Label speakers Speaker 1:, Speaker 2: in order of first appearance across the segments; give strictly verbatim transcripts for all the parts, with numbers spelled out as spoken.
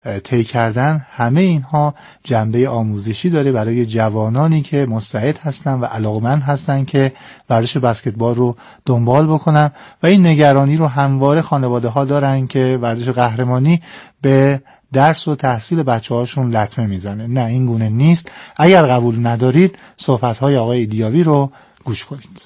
Speaker 1: طی کردن، همه اینها جنبه آموزشی داره برای جوانانی که مستعد هستن و علاقمند هستن که ورزش بسکتبال رو دنبال بکنن و این نگرانی رو همواره خانواده ها دارن که ورزش قهرمانی به درس و تحصیل بچه هاشون لطمه میزنه. نه، این گونه نیست. اگر قبول ندارید صحبت های آقای ایلیاوی رو گوش کنید.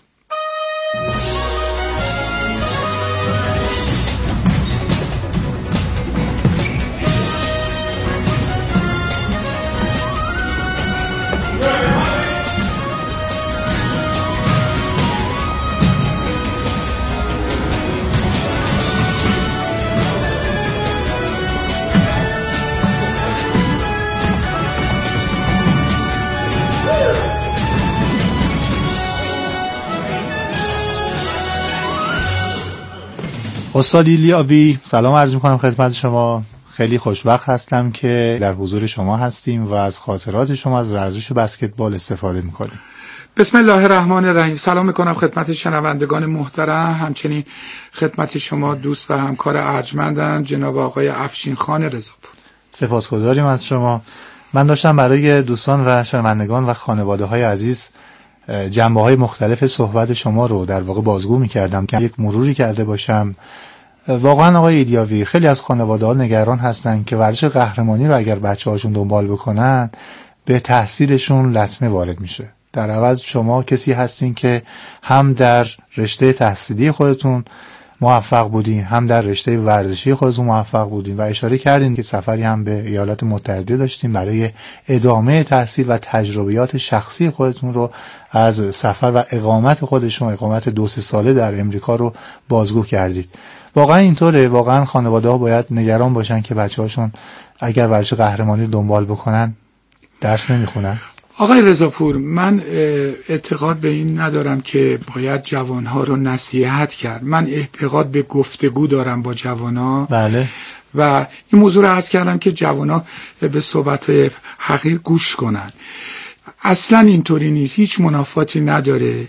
Speaker 1: استاد ایلیاوی، سلام عرض می‌کنم خدمت شما. خیلی خوشوقت هستم که در حضور شما هستیم و از خاطرات شما از ورزش بسکتبال استفاده می‌کنیم.
Speaker 2: بسم الله الرحمن الرحیم. سلام می‌کنم خدمت شنوندگان محترم، همچنین خدمت شما دوست و همکار ارجمندم جناب آقای افشین خان رضاپور.
Speaker 1: سپاسگزاریم از شما. من داشتم برای دوستان و شنوندگان و خانواده‌های عزیز جنبه‌های مختلف صحبت شما رو در واقع بازگو می‌کردم که یک مروری کرده باشم. واقعا آقای ایلیاوی، خیلی از خانواده‌ها نگران هستن که ورزش قهرمانی رو اگر بچه‌هاشون دنبال بکنن به تحصیلشون لطمه وارد میشه. در عوض شما کسی هستین که هم در رشته تحصیلی خودتون موفق بودین، هم در رشته ورزشی خودتون موفق بودین و اشاره کردین که سفری هم به ایالات متحده داشتین برای ادامه تحصیل و تجربیات شخصی خودتون رو از سفر و اقامت خودشون، اقامت دو سه ساله در امریکا رو بازگو کردید. واقعا اینطوره. واقعا خانواده‌ها باید نگران باشن که بچه‌هاشون اگر ورزش قهرمانی دنبال بکنن درس نمیخونن.
Speaker 2: آقای رضاپور، من اعتقاد به این ندارم که باید جوانها رو نصیحت کرد. من اعتقاد به گفتگو دارم با جوانها.
Speaker 1: بله.
Speaker 2: و این موضوع رو عرض کردم که جوانها به صحبت‌های حقیر گوش کنن. اصلا اینطوری نیست، هیچ منافاتی نداره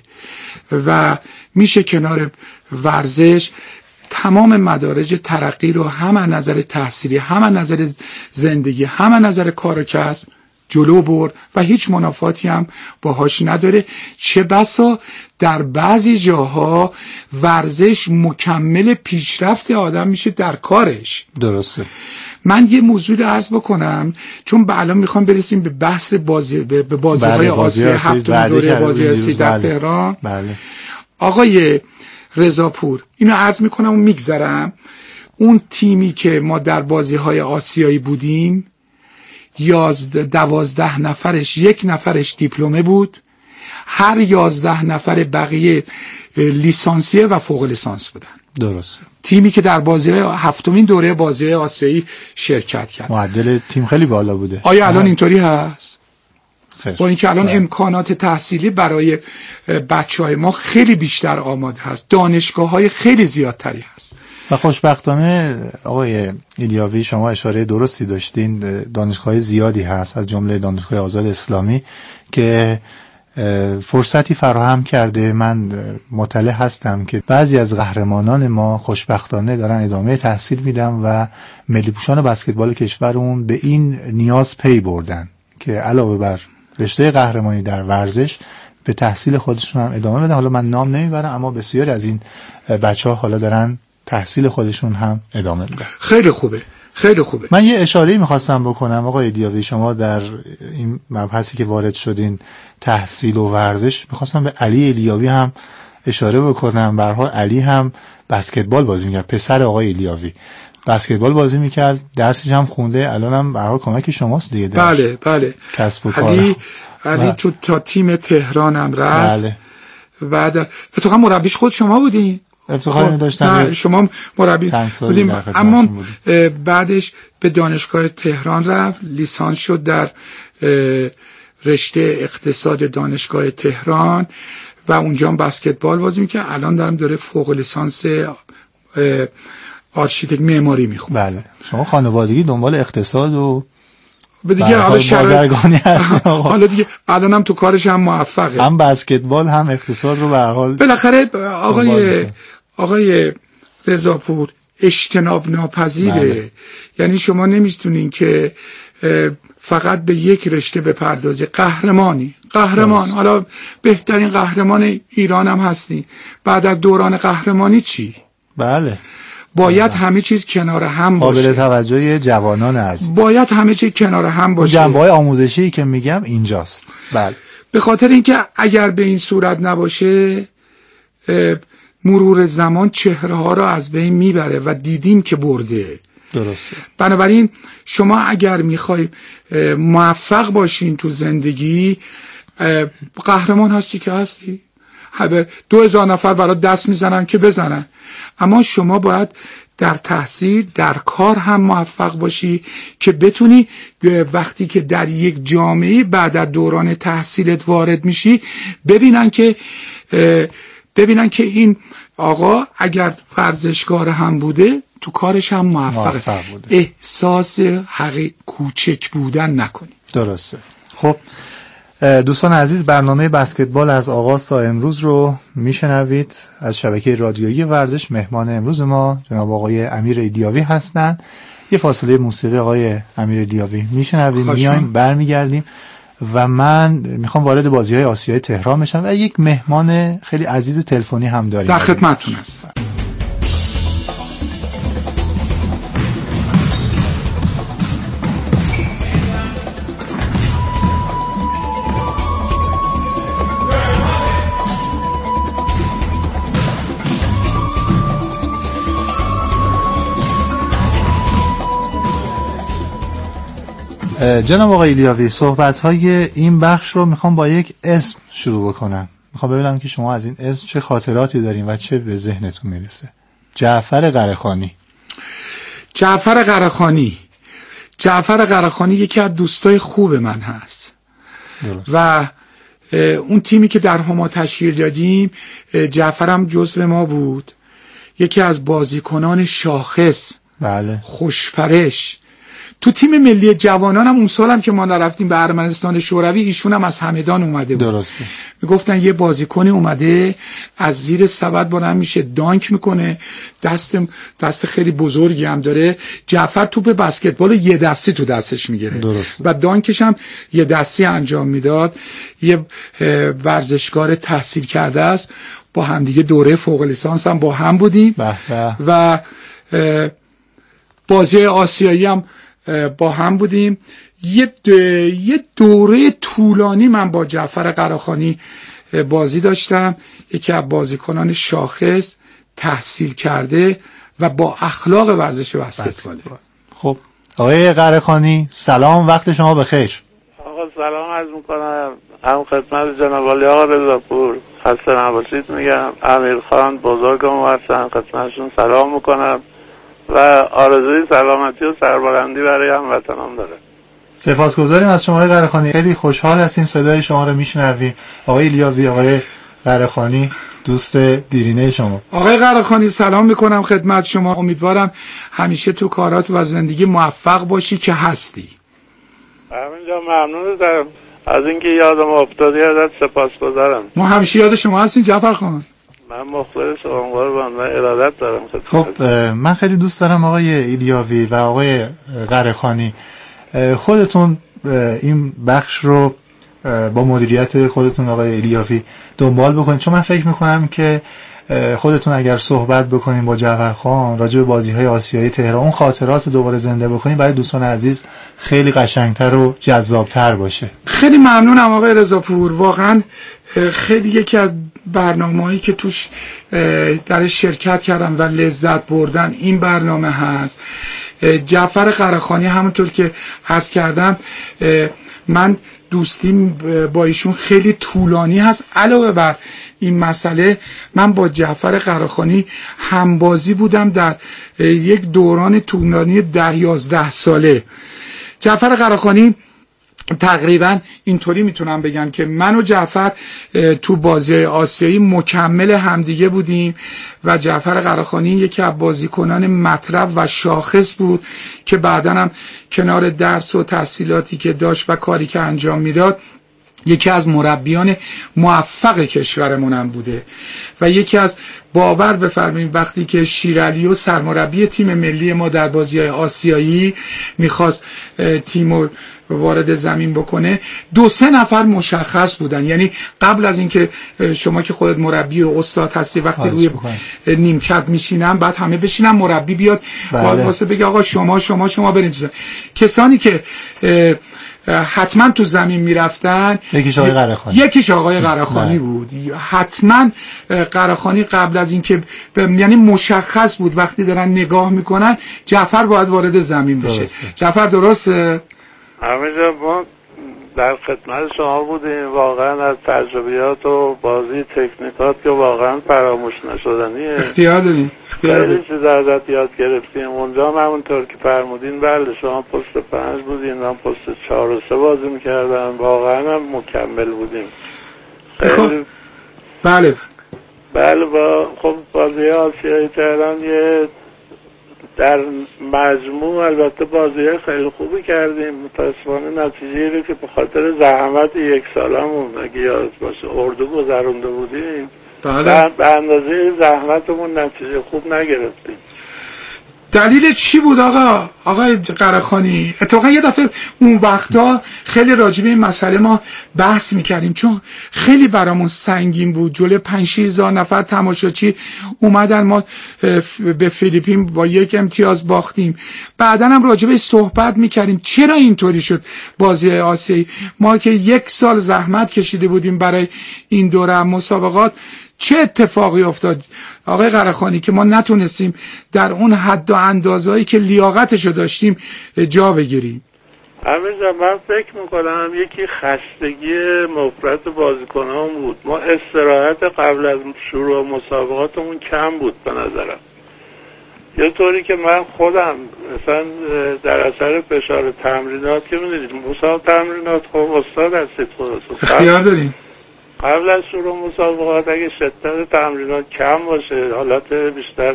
Speaker 2: و میشه کنار ورزش تمام مدارج ترقی رو هم از نظر تحصیلی، هم از نظر زندگی، هم از نظر کار و کسب جلو برد و هیچ منافاتی هم باهاش نداره. چه بسا در بعضی جاها ورزش مکمل پیشرفت آدم میشه در کارش.
Speaker 1: درسته.
Speaker 2: من یه موضوع رو عرض بکنم، چون به الان میخوام برسیم به بحث بازی به بازی‌های آسیا، هفتم دوره بازی آسیا در تهران.
Speaker 1: بله.
Speaker 2: آقای رضاپور، اینو عرض میکنم و میگذرم. اون تیمی که ما در بازی‌های آسیایی بودیم، یازده دوازده نفرش یک نفرش دیپلمه بود، هر یازده نفر بقیه لیسانسیه و فوق لیسانس بودن.
Speaker 1: درسته.
Speaker 2: تیمی که در بازی هفتمین دوره بازی آسیایی شرکت کرد.
Speaker 1: معدل تیم خیلی بالا بوده.
Speaker 2: آیا الان اینطوری هست؟
Speaker 1: خیر.
Speaker 2: با اینکه الان
Speaker 1: بله.
Speaker 2: امکانات تحصیلی برای بچهای ما خیلی بیشتر آماده هست، دانشگاه‌های خیلی زیادتری هست
Speaker 1: و خوشبختانه آقای ایلیاوی شما اشاره درستی داشتین، دانشگاه زیادی هست از جمله دانشگاه آزاد اسلامی که فرصتی فراهم کرده. من مطلع هستم که بعضی از قهرمانان ما خوشبختانه دارن ادامه تحصیل میدن و ملی پوشان بسکتبال کشورمون به این نیاز پی بردن که علاوه بر رشته قهرمانی در ورزش به تحصیل خودشون هم ادامه بدن. حالا من نام نمیبرم، اما بسیاری از این بچه‌ها حالا دارن تحصیل خودشون هم ادامه میدن.
Speaker 2: خیلی خوبه، خیلی خوبه.
Speaker 1: من یه اشاره‌ای می‌خواستم بکنم آقای ایلیاوی، شما در این مبحثی که وارد شدین تحصیل و ورزش، می‌خواستم به علی ایلیاوی هم اشاره بکنم. به هر حال علی هم بسکتبال بازی می‌کرد، پسر آقای ایلیاوی بسکتبال بازی می‌کرد، درسش هم خونده، الانم به هر حال کمک شماست دیگه.
Speaker 2: بله بله.
Speaker 1: کسب و کار.
Speaker 2: علی علی تو تا تیم تهران هم رفت.
Speaker 1: بله.
Speaker 2: بعد اتفاقا مربیش خود شما بودین؟
Speaker 1: افتخار داشتم.
Speaker 2: شما مربی بودیم، اما بعدش به دانشگاه تهران رفت، لیسانس شد در رشته اقتصاد دانشگاه تهران و اونجا هم بسکتبال بازی میکنه. الان دارم داره فوق لیسانس آرشیتکت معماری میخونه.
Speaker 1: بله. شما خانوادگی دنبال اقتصاد و
Speaker 2: دیگه حالا
Speaker 1: بازرگانی هست.
Speaker 2: حالا دیگه الانم تو کارش هم موفقه،
Speaker 1: هم بسکتبال هم اقتصاد رو به هر حال
Speaker 2: بالاخره. آقای آقای رضاپور، اجتناب ناپذیره.
Speaker 1: بله.
Speaker 2: یعنی شما نمیتونین که فقط به یک رشته بپردازی. قهرمانی قهرمان بس. حالا بهترین قهرمان ایران هم هستی، بعد از دوران قهرمانی چی؟
Speaker 1: بله
Speaker 2: باید بله. همه چیز کنار هم باشه.
Speaker 1: قابل توجه جوانان عزیز
Speaker 2: باید همه چیز کنار هم باشه.
Speaker 1: جنبه‌های آموزشی که میگم اینجاست. بله.
Speaker 2: به خاطر اینکه اگر به این صورت نباشه مرور زمان چهره ها را از بین میبره و دیدیم که برده.
Speaker 1: درسته.
Speaker 2: بنابراین شما اگر میخوای موفق باشین تو زندگی، قهرمان هستی که هستی، دو هزار نفر برای دست میزنن که بزنن، اما شما باید در تحصیل در کار هم موفق باشی که بتونی وقتی که در یک جامعه بعد از دوران تحصیلت وارد میشی ببینن که ببینن که این آقا اگر ورزشکار هم بوده تو کارش هم موفقه.
Speaker 1: موفق بوده.
Speaker 2: احساس حقیق کوچک بودن نکنی.
Speaker 1: درسته. خب دوستان عزیز، برنامه بسکتبال از آغاز تا امروز رو میشنوید از شبکه رادیویی ورزش. مهمان امروز ما جناب آقای امیر ایلیاوی هستند. یه فاصله موسیقی آقای امیر ایلیاوی میشنویم، میایم برمیگردیم و من میخوام وارد بازی‌های آسیای تهران بشم و یک مهمان خیلی عزیز تلفنی هم داریم.
Speaker 2: در خدمتتون هستم.
Speaker 1: جناب آقای ایلیاوی، صحبت‌های این بخش رو میخوام با یک اسم شروع بکنم. میخوام ببینم که شما از این اسم چه خاطراتی دارین و چه به ذهنتون میرسه. جعفر قرهخانی.
Speaker 2: جعفر قرهخانی جعفر قرهخانی یکی از دوستای خوب من هست.
Speaker 1: درست.
Speaker 2: و اون تیمی که در هما تشکیل دادیم جعفر هم جزو ما بود. یکی از بازیکنان شاخص،
Speaker 1: بله،
Speaker 2: خوشپرش. تو تیم ملی جوانان هم اون سال هم که ما نرفتیم به ارمنستان شوروی، ایشون هم از همدان اومده بود.
Speaker 1: درسته.
Speaker 2: میگفتن یه بازیکنی اومده از زیر سبد بلند میشه دانک میکنه، دست دست خیلی بزرگی هم داره. جعفر توپ بسکتبال یه دستی تو دستش میگیره.
Speaker 1: درسته.
Speaker 2: و دانکش هم یه دستی انجام میداد. یه ورزشکار تحصیل کرده است. با هم دیگه دوره فوق لیسانس هم با هم بودیم.
Speaker 1: بح بح.
Speaker 2: و بازی آسیایی هم با هم بودیم. یه یه دوره طولانی من با جعفر قرهخانی بازی داشتم. یکی از بازیکنان شاخص، تحصیل کرده و با اخلاق ورزش بسکتبال.
Speaker 1: خب آقای قرهخانی سلام، وقت شما بخیر.
Speaker 3: آقا سلام عرض میکنم هم خدمت جناب عالی آقا رضاپور، خسته نباشید میگم. امیر خان بزرگم هستن، خدمتشون سلام میکنم و آرزوی سلامتی و سربلندی برای هموطنان داره.
Speaker 1: سپاسگزاریم از شما آقای قرهخانی، خیلی خوشحال هستیم صدای شما رو میشنویم. آقای ایلیاوی، آقای قرهخانی دوست دیرینه شما.
Speaker 2: آقای قرهخانی سلام میکنم خدمت شما. امیدوارم همیشه تو کارات و زندگی موفق باشی که هستی.
Speaker 3: همینجا ممنونم از اینکه یادم افتادی، ازت سپاسگزارم.
Speaker 2: ما همیشه یاد شما هستیم جعفر خان.
Speaker 3: من مخلص شما قربان و ارادت دارم.
Speaker 1: خب من خیلی دوست دارم آقای ایلیاوی و آقای قرهخانی خودتون این بخش رو با مدیریت خودتون آقای ایلیاوی دنبال بکنید، چون من فکر میکنم که خودتون اگر صحبت بکنیم با جعفر خان راجع به بازی‌های آسیایی تهران، اون خاطرات رو دوباره زنده بکنیم، برای دوستان عزیز خیلی قشنگتر و جذابتر باشه.
Speaker 2: خیلی ممنونم آقای رضاپور. واقعا خیلی یکی از برنامه‌هایی که توش در شرکت کردم و لذت بردن این برنامه هست. جعفر قرهخانی همونطور که عرض کردم من دوستیم با ایشون خیلی طولانی هست. علاوه بر این مسئله من با جعفر قرهخانی همبازی بودم در یک دوران طولانی در یازده ساله. جعفر قرهخانی تقریبا اینطوری میتونم بگم که من و جعفر تو بازی آسیایی مکمل همدیگه بودیم و جعفر قرهخانی یکی از بازیکنان مطرب و شاخص بود که بعداً هم کنار درس و تحصیلاتی که داشت و کاری که انجام میداد یکی از مربیان موفق کشورمونم بوده و یکی از باور بفرمایید وقتی که شیرعلیو سرمربی تیم ملی ما در بازی‌های آسیایی میخواست تیمو وارد زمین بکنه، دو سه نفر مشخص بودن. یعنی قبل از اینکه شما که خودت مربی و استاد هستی وقتی روی نیمکت میشینن بعد همه بشینن مربی بیاد واسه بگه آقا شما شما شما برید. کسانی که حتما تو زمین میرفتن
Speaker 1: یکیش آقای قرهخانی
Speaker 2: یکیش آقای قرهخانی بود. حتما قرهخانی قبل از اینکه ب... یعنی مشخص بود وقتی دارن نگاه میکنن جعفر باید وارد زمین بشه. درسته. جعفر درسته؟
Speaker 3: همینجا ما در خدمت شما بودیم. واقعا از تجربیات و بازی تکنیکات که واقعا فراموش نشدنیه.
Speaker 2: اختیار داریم.
Speaker 3: خیلی چیز ازت یاد گرفتیم. اونجا هم همونطور که فرمودین بله شما پست پنج بودین، من پست چهار و سه بازی میکردم. واقعا هم مکمل بودیم.
Speaker 2: خیلی بله
Speaker 3: بله با خب بازی آسیایی تهران یه در مجموع البته بازی خیلی خوبی کردیم. متاسفانه نتیجه رو که به خاطر زحمت یک سالمون اگه یاد باشه اردو گذرونده بودیم
Speaker 2: بله.
Speaker 3: به اندازه زحمتمون نتیجه خوب نگرفتیم.
Speaker 2: دلیل چی بود آقا آقای قرهخانی؟ اتفاقا یه دفعه اون وقتا خیلی راجع به این مسئله ما بحث میکردیم چون خیلی برامون سنگین بود. جلوی پنج شش هزار نفر تماشاچی اومدن، ما به فیلیپین با یک امتیاز باختیم. بعدن هم راجع به صحبت میکردیم چرا اینطوری شد بازی آسیایی. ما که یک سال زحمت کشیده بودیم برای این دوره مسابقات، چه اتفاقی افتاد آقای قرهخانی که ما نتونستیم در اون حد و اندازه‌ای که لیاقتشو داشتیم جا بگیریم؟
Speaker 3: همینجا من فکر میکنم یکی خستگی مفرط بازیکنان بود. ما استراحت قبل از شروع مسابقاتمون کم بود به نظرم. یه طوری که من خودم مثلا در اثر فشار تمرینات که میدونید مسابقات تمرینات خب استاد هستید خودتون
Speaker 2: اختیار داریم.
Speaker 3: قبل از شروع مسابقات اگه شدت تمرینات کم باشه، حالت بیشتر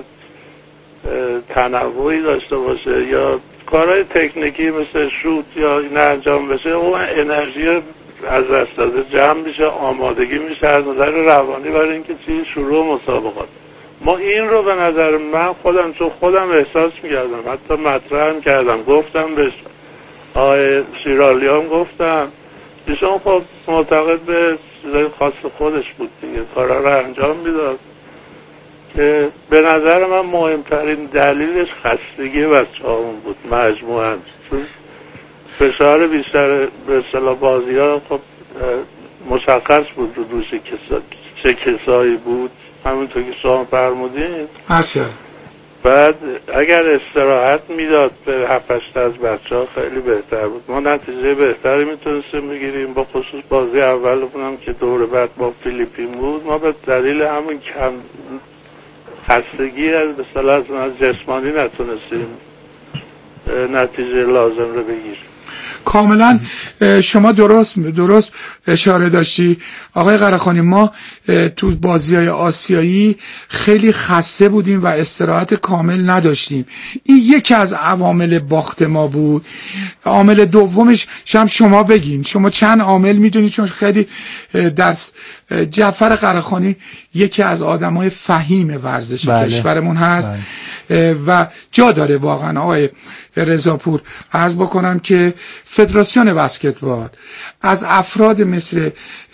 Speaker 3: تنوعی داشته باشه یا کارهای تکنیکی مثل شوت یا این انجام بشه، اون انرژی از دست داده جمع میشه، آمادگی میشه از نظر روانی برای اینکه چی شروع مسابقات. ما این رو به نظر من خودم چون خودم احساس میکردم، حتی مطرحم کردم، گفتم بهش آقای شیرالیام گفتم ایشون خب معتقد به چیزای خاص خودش بود دیگه، کارا رو انجام میداد که به نظر من مهمترین دلیلش خستگی بچه هامون بود مجموعاً. چون فشار بیشتر به اصطلاح بازی ها خب مشخص بود رو دوش کسا... چه کسایی بود، همونطور که شما فرمودین.
Speaker 2: اصلا
Speaker 3: بعد اگر استراحت میداد به هفت هشت از بچه ها خیلی بهتر بود، ما نتیجه بهتری میتونستیم بگیریم. با خصوص بازی اولمون هم که دور بعد با فیلیپین بود، ما به دلیل همون کم خستگی از به اصطلاح از جسمانی نتونستیم نتیجه لازم رو بگیریم.
Speaker 2: کاملا شما درست درست اشاره داشتی آقای قرهخانی. ما تو بازی‌های آسیایی خیلی خسته بودیم و استراحت کامل نداشتیم. این یکی از عوامل باخت ما بود. عامل دومش شما شما بگین، شما چند عامل میدونید؟ چون خیلی درس جعفر قرهخانی یکی از آدمای فهیم ورزش بله. کشورمون هست بله. و جا داره واقعا آقای رضاپور عرض بکنم که فدراسیون بسکتبال از افراد مثل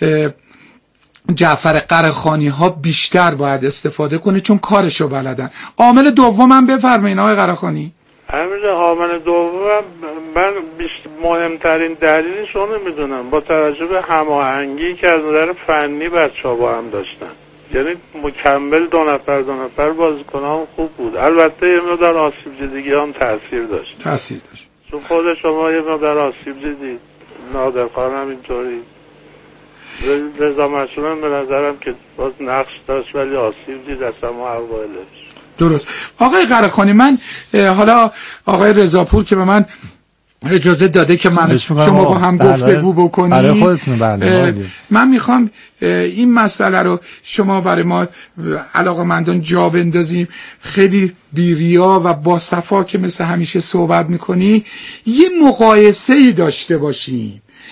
Speaker 2: جعفر قرهخانی ها بیشتر باید استفاده کنه چون کارشو بلدن. عامل دومم بفرمایید آقای قرهخانی.
Speaker 3: همین عامل دوم من مهمترین دلیلش رو نمیدونم، با توجه به هماهنگی که از نظر فنی بچه‌ها با هم داشتن، یعنی مکمل دو نفر دو نفر بازیکنان خوب بود. البته یه مقدار آسیب دیدگی هم تاثیر داشت
Speaker 2: تاثیر داشت
Speaker 3: چون خود شما یه مقدار آسیب دیدید، نادرخان هم اینطوری، رضا مسئول هم به نظرم که باز نقش داشت ولی آسیب دید از همه اولش.
Speaker 2: درست. آقای قرهخانی من حالا آقای رضاپور که به من اجازه داده که من شما با هم گفتگو بکنید، من میخوام این مسئله رو شما برای ما علاقه‌مندان جا بندازیم. خیلی بی‌ریا و با صفا که مثل همیشه صحبت میکنی، یه مقایسه‌ای داشته باشیم.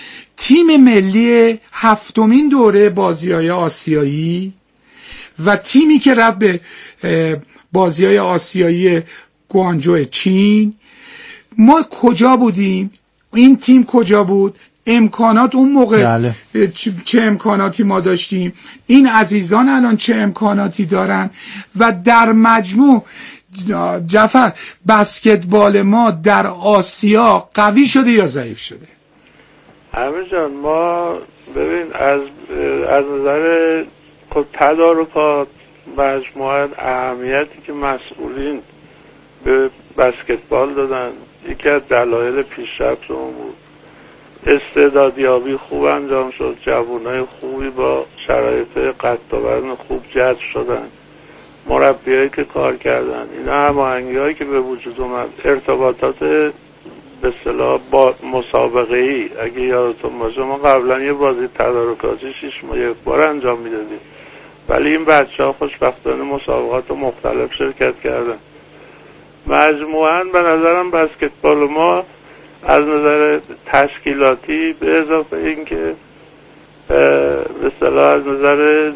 Speaker 2: تیم ملی هفتمین دوره بازی‌های آسیایی و تیمی که رفت به بازی‌های آسیایی گوانجو چین. ما کجا بودیم؟ این تیم کجا بود؟ امکانات اون موقع
Speaker 1: بله.
Speaker 2: چه امکاناتی ما داشتیم؟ این عزیزان الان چه امکاناتی دارن؟ و در مجموع جعفر بسکتبال ما در آسیا قوی شده یا ضعیف شده؟
Speaker 3: همین جان، ما ببین از از نظر تدارکات مجموعاً اهمیتی که مسئولین به بسکتبال دادن یکی از دلایل پیشرفت اون بود. استعدادیابی خوب انجام شد، جوانای خوبی با شرایط قد و وزن خوب جذب شدن، مربیایی که کار کردن، اینا هماهنگی‌هایی که به وجود اومد، ارتباطات به اصطلاح با مسابقه ای. اگه یادتون باشه ما قبلا یه بازی تدارکاتی شش ماه یک بار انجام میدادیم، ولی این بچه‌ها خوشبختانه مسابقات مختلف شرکت کردن. مجموعاً به نظرم بسکتبال ما از نظر تشکیلاتی به اضافه این که به اصطلاح از نظر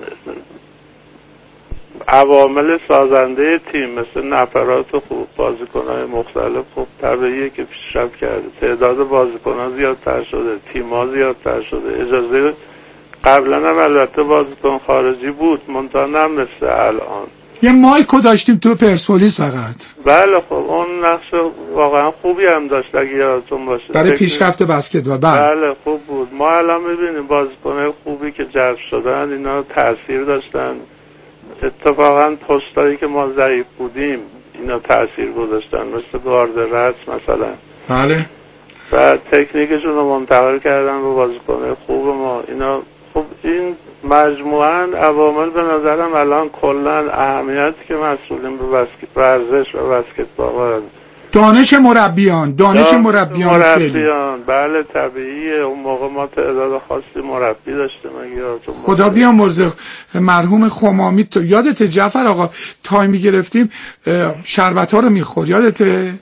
Speaker 3: عوامل سازنده تیم مثل نفرات خوب، بازیکن‌های مختلف خوب، طبیعیه که پیشرفت کرده. تعداد بازیکن‌ها زیادتر شده، تیم‌ها زیادتر شده. اجازه قبلا هم البته بازیکن خارجی بود، منتها نه مثل الان.
Speaker 2: یه مایکو داشتیم تو پرسپولیس فقط.
Speaker 3: بله خب اون نقش واقعا خوبی هم داشت اگه یادتون باشه
Speaker 2: برای پیشرفت بسکتبال.
Speaker 3: بله. بله خوب بود. ما الان می‌بینیم بازیکن‌های خوبی که جذب شدن اینا تاثیر داشتن. اتفاقا پستایی که ما ضعیف بودیم اینا تاثیر گذاشتن، مثل گارد رأس مثلا.
Speaker 2: بله.
Speaker 3: و تکنیکشون رو منتقل کردن به بازیکن‌های خوب ما. اینا خب این مجموعاً عوامل به نظرم الان کلاً اهمیتی که مسئولین به بسکت ورزش و بسکتبال
Speaker 2: دانش مربیان دانش مربیان
Speaker 3: مربیان بله طبیعیه. اون موقع ما تعداد خاصی مربی داشتیم.
Speaker 2: خدا بیامرزه مرحوم خمامی، تو یادته جعفر آقا تایمی گرفتیم شربت ها رو میخور، یادته؟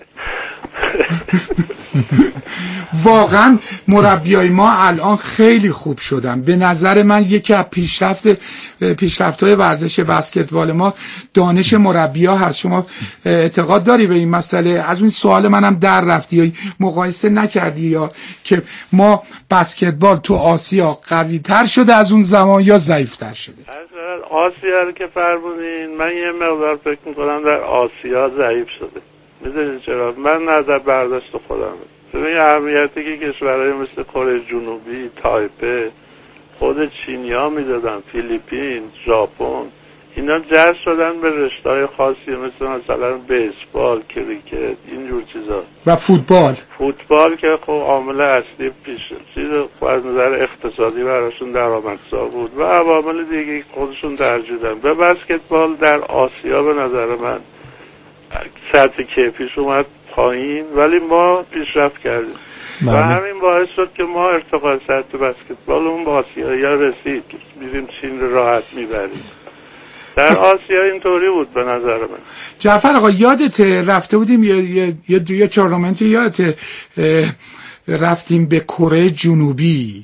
Speaker 2: واقعا مربیای ما الان خیلی خوب شدن. به نظر من یکی از پیشرفت پیشرفت‌های ورزش بسکتبال ما دانش مربی‌ها هست. شما اعتقاد داری به این مسئله؟ از این سوال منم در رفتی یا مقایسه نکردی یا که ما بسکتبال تو آسیا قوی‌تر شده از اون زمان یا ضعیف‌تر شده؟
Speaker 3: آسیا رو که فرمودین من یه مقدار فکر می‌کنم در آسیا ضعیف شده. میدونید چرا؟ من نظر برداشت خودم ببین اهمیتی که کشورهای مثل کره جنوبی، تایپه، خود چینیا میدادن، فیلیپین، ژاپن، اینا جذب شدن به رشته‌های خاصی مثل مثلا بیسبال، کریکت، اینجور چیزا
Speaker 2: و فوتبال.
Speaker 3: فوتبال که خب عامل اصلی پیش چیز از نظر اقتصادی براشون درآمدزا بود و عوامل دیگه خودشون ترجیح دادن. به بسکتبال در آسیا به نظر من سطح کیفیش اومد پایین ولی ما پیشرفت کردیم و همین باعث شد که ما ارتقای سطح بسکتبالمون با آسیایی‌ها رسید که میریم چین رو راحت میبریم. در آسیا اینطوری بود به نظر من.
Speaker 2: جعفر آقا یادته رفته بودیم یه یه یه دوی تورنمنتی، یادته رفتیم به کره جنوبی،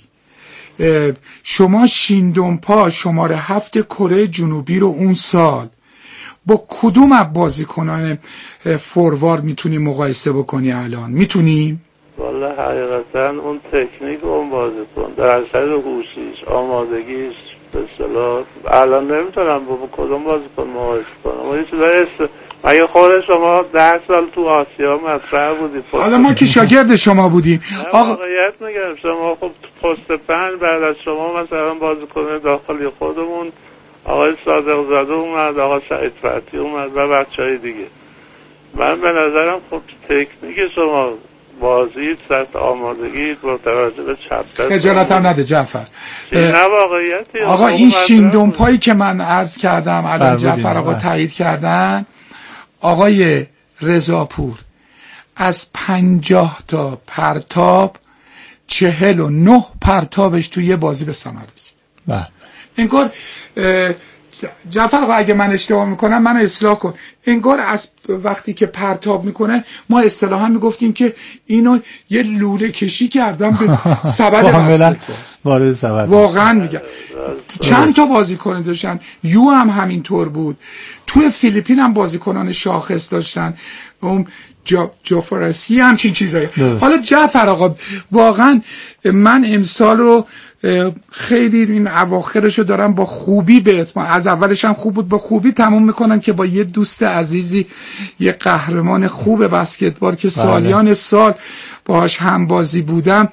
Speaker 2: شما شیندونپا شماره هفت کره جنوبی رو اون سال با کدوم از بازیکنان فوروارد میتونی مقایسه بکنی الان؟ میتونی؟
Speaker 3: والا حقیقتا اون تکنیک اون بازیکن در اثر هوشیش، آمادگیش به اصطلاح الان نمیتونم با کدوم بازیکن مقایسه کنم. ما یه چیزای است مگه خود شما ده سال تو آسیا مطرح بودید؟
Speaker 2: حالا ما که شاگرد شما بودیم.
Speaker 3: آقا واقعیت میگم شما خب پست پنج بعد از شما مثلا بازیکن داخلی خودمون آقای صادق زاده اومد، آقای سعید فتحی اومد و بچهای دیگه. من به نظرم خب تکنیک شما بازی سطح آمادگی با توجه به چپ دست
Speaker 2: خجالت هم نده جعفر.
Speaker 3: نه واقعیتی
Speaker 2: آقا این شیندونپایی که من عرض کردم الان جعفر آقا تایید کردن، آقای رضاپور از پنجاه تا پرتاب چهل و نه پرتابش توی یه بازی به ثمر رسید.
Speaker 1: بله.
Speaker 2: انگار جعفر آقا اگه من اشتباه میکنم منو اصلاح کن. انگار از وقتی که پرتاب میکنه ما اصطلاحا میگفتیم که اینو یه لوله کشی کردم به سبد بسکتبال.
Speaker 1: وارد سبد
Speaker 2: واقعا میگم چند تا بازیکن داشتن. یو هم همینطور بود. توی فیلیپین هم بازیکنان شاخص داشتن. اون جا جافرسی همچین چیزایی. حالا جعفر آقا واقعا من امسال رو خیلی این اواخرشو دارم با خوبی به از اولش هم خوب بود با خوبی تموم میکنم که با یه دوست عزیزی یه قهرمان خوب بسکتبال که سالیان سال باهاش هم بازی بودم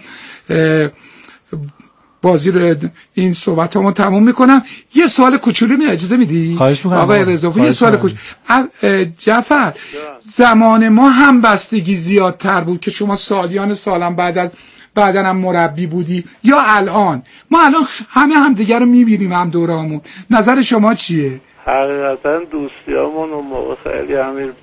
Speaker 2: بازی رو این صحبتامو تموم میکنم. یه سوال کوچولو می اجازه میدی آقای رضا؟ یه سوال کوچولو. جعفر زمان ما هم بستگی زیادتر بود که شما سالیان سالم بعد از بعدن هم مربی بودی یا الان؟ ما الان همه هم دیگر رو میبینیم هم دورامون. نظر شما چیه؟
Speaker 3: حقیقتا دوستیامون اون موقع خیلی همین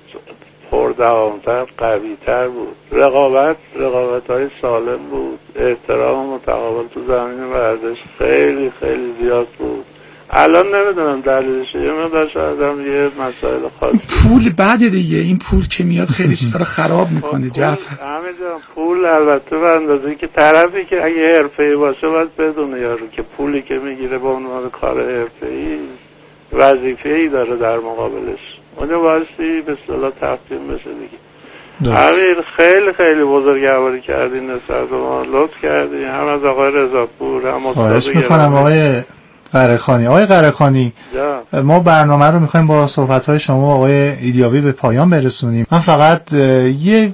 Speaker 3: پردوامتر قویتر بود. رقابت رقابت های سالم بود. احترام متقابل تو زمین ورزش خیلی خیلی زیاد بود. الان نمیدونم دلیلش یه مقدار شاید هم یه مسائل خاصی.
Speaker 2: پول بعد دیگه این پول که میاد خیلی چیزا رو خراب میکنه جعفر.
Speaker 3: همه جا پول البته به اندازه‌ای که طرفی که اگه حرفه‌ای باشه باید بدونه یارو که پولی که میگیره به عنوان کار حرفه‌ای وظیفه‌ای داره در مقابلش. اون واسطی به اصطلاح تقدیم بشه دیگه. همین خیلی خیلی بزرگواری کردین نسبت به ما، لطف کردین هم از آقای رضاپور هم از
Speaker 1: خواهش میکنم آقای قرهخانی. آقای قرهخانی ما برنامه رو میخوایم با صحبت‌های شما آقای ایلیاوی به پایان برسونیم. من فقط یه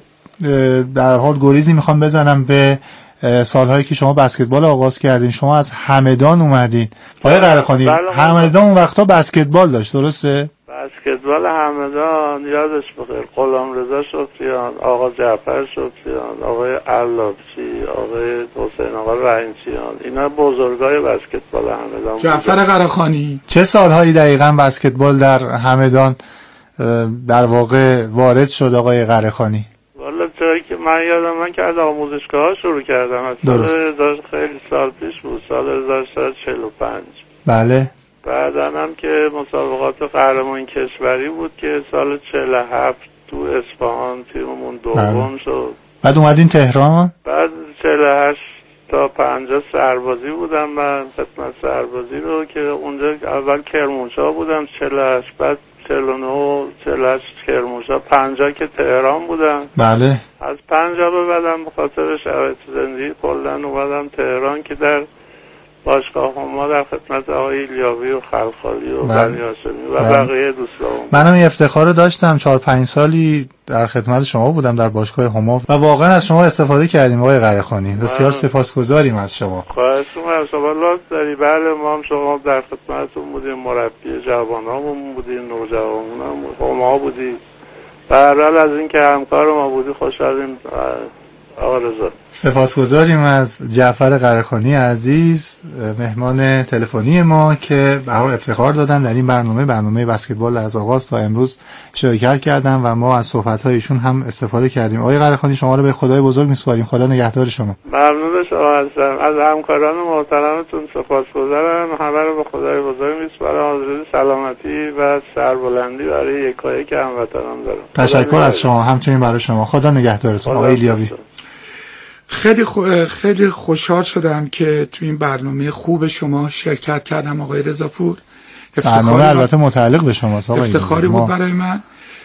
Speaker 1: در حال گریزی میخوام بزنم به سالهایی که شما بسکتبال آغاز کردین. شما از همدان اومدین آقای قرهخانی. همدان اون وقتا بسکتبال داشت درسته؟
Speaker 3: بسکتبال همدان یادش بخیر غلامرضا شکریان، آقا جعفر شکریان، آقای علابچی، آقای حسین آقا رحیمچیان، اینا بزرگای بسکتبال همدان.
Speaker 2: جعفر قرهخانی
Speaker 1: چه سالهایی دقیقاً بسکتبال در همدان در واقع وارد شد آقای قرهخانی؟
Speaker 3: والا جایی که من یادم من که از آموزشگاه شروع کردم از سال خیلی سال پیش بود، سال هزار و سیصد و چهل و پنج.
Speaker 1: بله.
Speaker 3: بعدن هم که مسابقات قهرمان کشوری بود که سال چهل و هفت تو اصفهان تیممون دوم شد.
Speaker 1: بعد اومدین تهران؟
Speaker 3: بعد چهل و هشت تا پنجاه سربازی بودم من، خدمت سربازی رو که اونجا اول کرمانشاه بودم چهل و هشت، بعد چهل و نه چهل و هشت کرمانشاه، پنجاه که تهران بودم.
Speaker 1: بله.
Speaker 3: از پنجاه به بعدم به خاطر شرایط زندگی کلا اومدم تهران که در باشگاه ما در خدمت آقای ایلیاوی و خلخالی و بنی هاشمی و بقیه دوستان.
Speaker 1: منم این افتخار رو داشتم چهار پنج سالی در خدمت شما بودم در باشگاه هما و واقعا از شما استفاده کردیم آقای قرهخانی. بسیار سپاسگزاریم از شما.
Speaker 3: خواهش می‌کنم. شما لطف داری. بله ما هم شما در خدمتتون بودیم، مربی جوانامون بودیم، نوجوانامون ما بودیم. به هر حال از اینکه همکار ما بودی خوشحالیم آقا رضا.
Speaker 1: سپاسگزاریم از جعفر قرهخانی عزیز مهمان تلفنی ما که به هر افتخار دادن در این برنامه برنامه بسکتبال از آغاز تا امروز شرکت کردن و ما از صحبت‌های ایشون هم استفاده کردیم. آقای قرهخانی شما رو به خدای بزرگ می‌سپاریم. خدا نگهدار شما.
Speaker 3: ممنون شما هستم. از همکاران محترمتون سپاسگزارم. همه رو به خدای بزرگ می‌سپارم. آرزوی سلامتی و سربلندی برای یکایک هموطنان دارم.
Speaker 1: تشکر از شما. همچنین برای شما. خدا نگهدارتون آقای ایلیاوی.
Speaker 2: خیلی خو... خیلی خوشحال شدم که تو این برنامه خوب شما شرکت کردم آقای رضاپور.
Speaker 1: برنامه البته متعلق به شماست آقای.
Speaker 2: افتخاری بود برای من.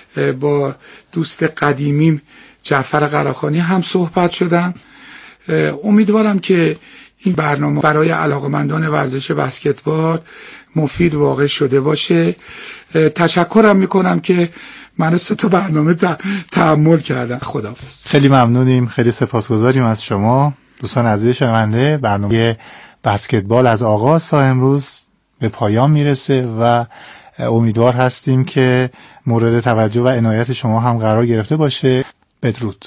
Speaker 2: با دوست قدیمیم جعفر قرهخانی هم صحبت شدم. امیدوارم که این برنامه برای علاقمندان ورزش بسکتبال مفید واقع شده باشه. تشکرم میکنم که منو سه تا برنامه تحمل کردن. خداحافظ.
Speaker 1: خیلی ممنونیم. خیلی سپاسگزاریم از شما دوستان عزیز شنونده. برنامه بسکتبال از آغاز تا امروز به پایان میرسه و امیدوار هستیم که مورد توجه و عنایت شما هم قرار گرفته باشه. بدرود.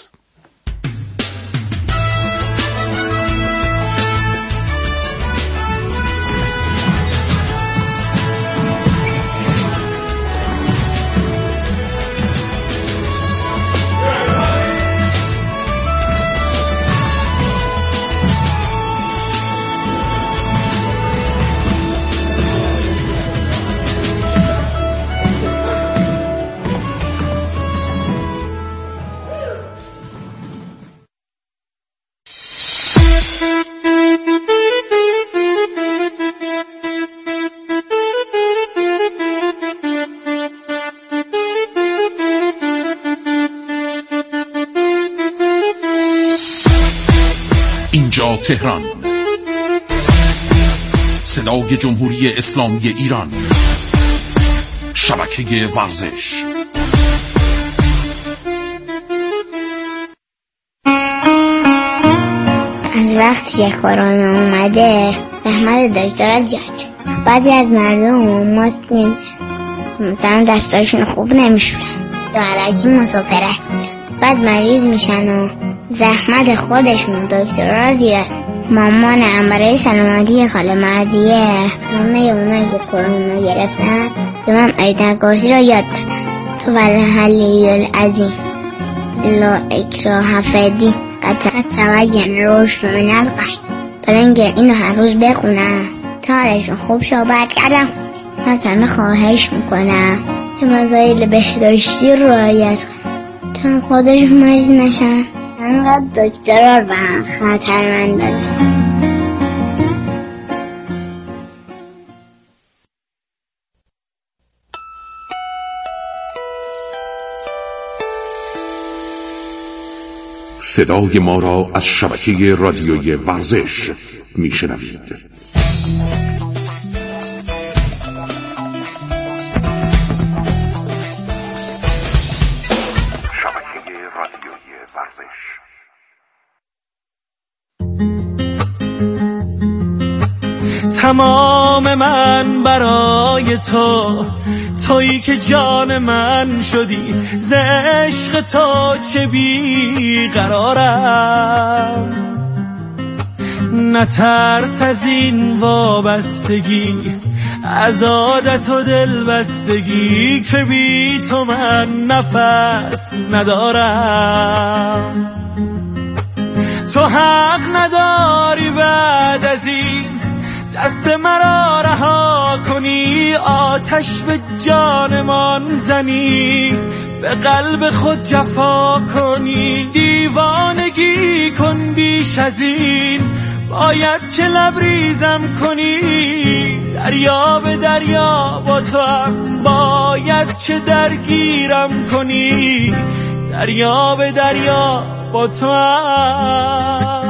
Speaker 4: اینجا تهران، صدای جمهوری اسلامی ایران، شبکه ورزش.
Speaker 5: از وقتی که کرونا اومده زحمت دکترها زیاد شد. بعضی از مردم ماسک نمیزنن، مثلا دستاشون خوب نمیشورن یا علکی مسافرت میرن، بعد مریض میشن و زحمت خودشون دکترها زیاد. مامانم برای سلامتی خاله مرضیه همه اونایی که کرونا گرفتن به من آیت کرسی رو یاد دادن. تو والحلی العظیم لا اکراه فی قد تبین الرشد من الغی. برای اینکه اینو هر روز بخونم تا حالشون خوب شد بعد کردم. من همه خواهش میکنم که مسائل بهداشتی رو رعایت کنم تا خودشون مریض نشن. انقدر دکترها رو به هم خطرمند دادن.
Speaker 4: صدای ما را از شبکه رادیوی ورزش میشنوید. شبکه رادیوی ورزش.
Speaker 6: تمام من برای تو، تویی که جان من شدی، ز عشق تو چه بی قرارم. نترس از این وابستگی، از عادت و دل بستگی، که بی تو من نفس ندارم. تو حق نداری بعد از این دست مرا رها کنی، آتش به جانمان زنی، به قلب خود جفا کنی. دیوانگی کن بیش از این، باید که لبریزم کنی. دریا به دریا با تو هم باید که درگیرم کنی. دریا به دریا با تو هم.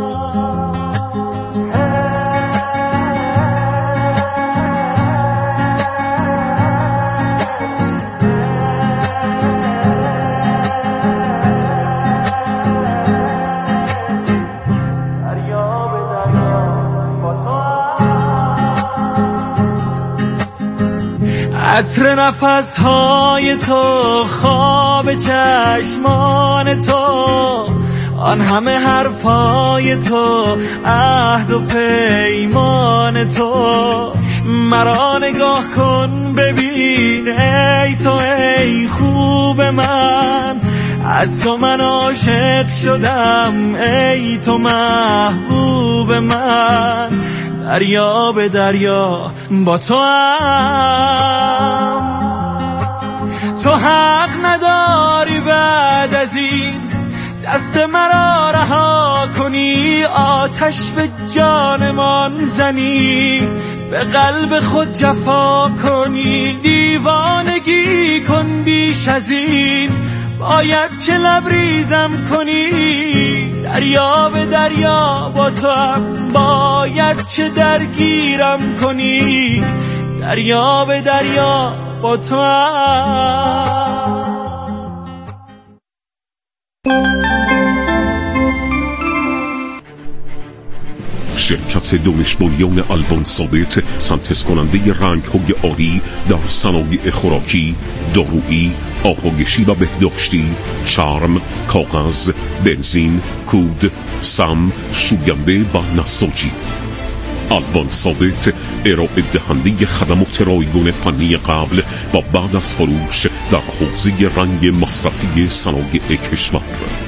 Speaker 6: عطر نفسهای تو، خواب چشمان تو، آن همه حرفای تو، عهد و پیمان تو. مرا نگاه کن ببین ای تو ای خوب من، از تو من عاشق شدم ای تو محبوب من. دریا به دریا با تو هم. تو حق نداری بعد از این دست مرا رها کنی، آتش به جانمان زنی، به قلب خود جفا کنی. دیوانگی کن بیش از این، باید که لبریزم کنی. دریا به دریا با تو هم باید که درگیرم کنی. دریا به دریا با تو هم.
Speaker 4: شرکت دانش بنیان آلبان ثابت، سنتز کننده رنگ‌های عالی در صنایع خوراکی، دارویی، آرایشی و بهداشتی، چرم، کاغذ، بنزین، کود، سم، شوینده و نساجی. آلبان ثابت ارائه دهنده خدمات رایگان فنی قبل و بعد از فروش در حوزه رنگ مصرفی صنایع کشور.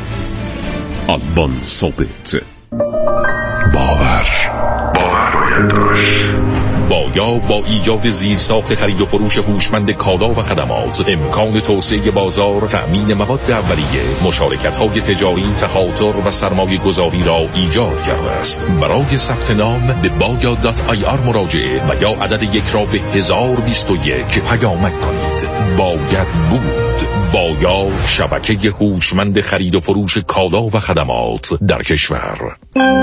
Speaker 4: آلبان ثابت. باور باور باید داشت. بایا با ایجاد زیرساخت خرید و فروش هوشمند کالا و خدمات، امکان توسعه بازار، تأمین مواد اولیه، مشارکت‌های تجاری، تخاطر و سرمایه گذاری را ایجاد کرده است. برای ثبت نام به بایا دات آی آر مراجعه و یا عدد یک را به هزار و بیست و یک پیامک کنید. باید بود. بایا، شبکه هوشمند خرید و فروش کالا و خدمات در کشور.